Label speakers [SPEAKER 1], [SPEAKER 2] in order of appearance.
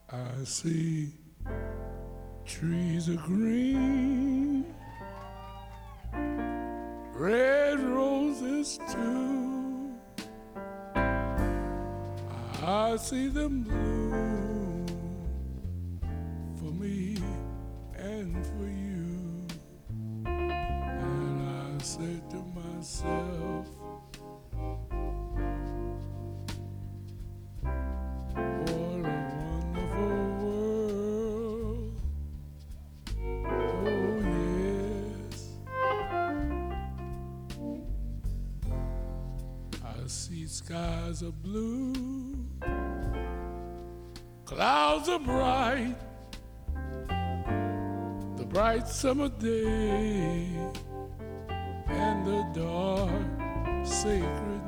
[SPEAKER 1] I see trees are green, red roses too. I see them bloom for me and for you. And I said to myself, what a wonderful world. Oh yes, I see skies are blue, clouds are bright, the bright summer day and the dark sacred